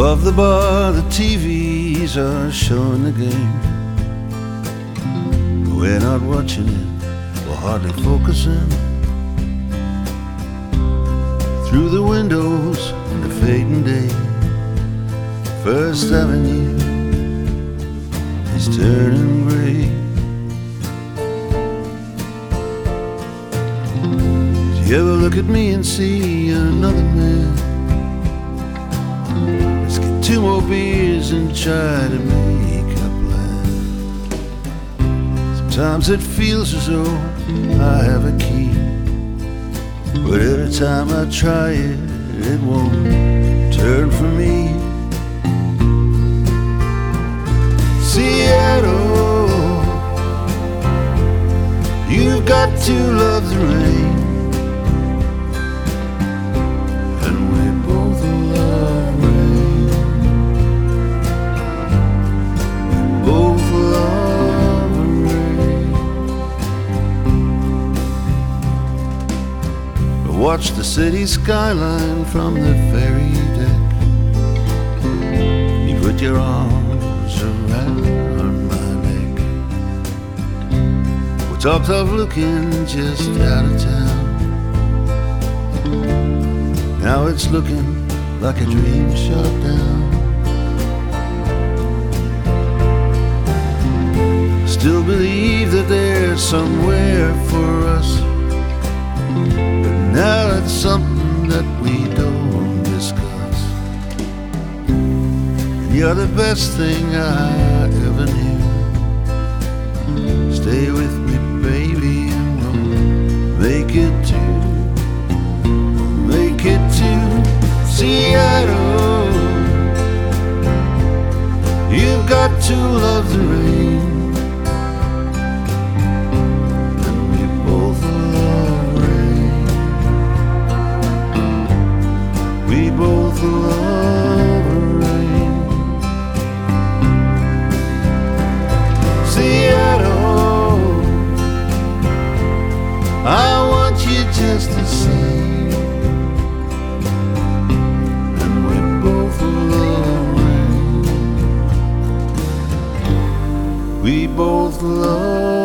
Above the bar, the TVs are showing the game. We're not watching it, we're hardly focusing. Through the windows in the fading day, First Avenue is turning gray. Do you ever look at me and see another man? Let's get 2 more beers and try to make up land. Sometimes it feels as though I have a key, but every time I try it, it won't turn for me. Seattle, you've got to love the rain, and we both love rain. We both love rain. Watch the city skyline from the ferry deck. You put your arms around my neck. We talked of looking just out of town. Now it's looking like a dream shot down. Still believe that there's somewhere for us, but now it's something that we don't discuss. And you're the best thing I ever knew. Stay with me, baby, and we'll make it to Seattle. You've got to love the rain, and we both love rain. We both love rain. Seattle, I want you just the same. We both love